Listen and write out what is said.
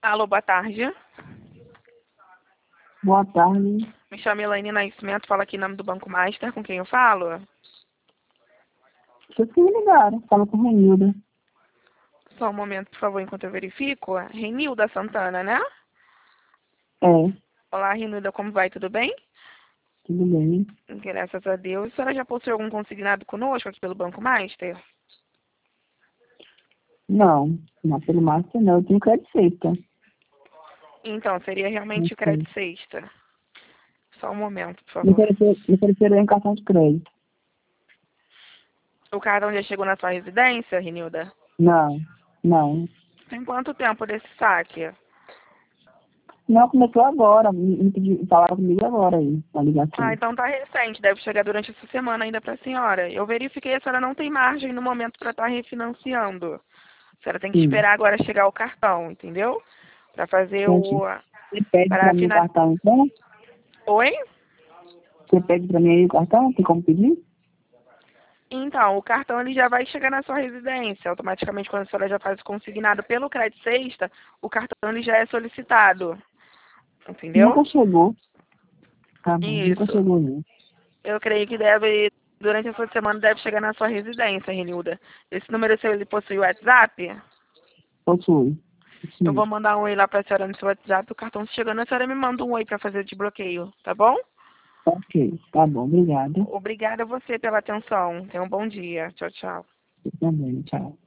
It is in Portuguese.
Alô, boa tarde. Boa tarde. Me chamo Elaine Nascimento, falo aqui em nome do Banco Master. Com quem eu falo? Vocês que me ligaram. Fala com a Renilda. Só um momento, por favor, enquanto eu verifico. Renilda Santana, né? É, Olá, Renilda, como vai? Tudo bem? tudo bem. Graças a Deus. A senhora já possui algum consignado conosco aqui pelo Banco Master? Não pelo Master não. Eu tenho crédito feita. Então, seria realmente o crédito sexta. Só um momento, por Me favor. ofereceram em cartão de crédito. O cartão já chegou na sua residência, Renilda? Não. Tem quanto tempo desse saque? Não, começou agora. Falaram comigo agora aí, na ligação. Então tá recente, deve chegar durante essa semana ainda para a senhora. Eu verifiquei, a senhora não tem margem no momento para estar refinanciando. A senhora tem que Sim. esperar agora chegar o cartão, entendeu? Para fazer Gente, o... você pede Para pra mim o final... cartão, então? Oi? Você pede pra mim aí o cartão? Tem como pedir? Então, o cartão ele já vai chegar na sua residência. Automaticamente, quando a senhora já faz o consignado pelo crédito sexta, o cartão ele já é solicitado. Entendeu? Nunca chegou. Tá bom, nunca Isso. chegou não. Eu creio que deve, durante essa semana, deve chegar na sua residência, Renilda. Esse número seu, ele possui WhatsApp? Possui. Eu vou Sim. mandar um oi lá pra senhora no seu WhatsApp. O cartão chegando, a senhora me manda um oi pra fazer de bloqueio, tá bom? Ok, tá bom. Obrigada. Obrigada a você pela atenção. Tenha um bom dia. Tchau, tchau. Você também, tchau.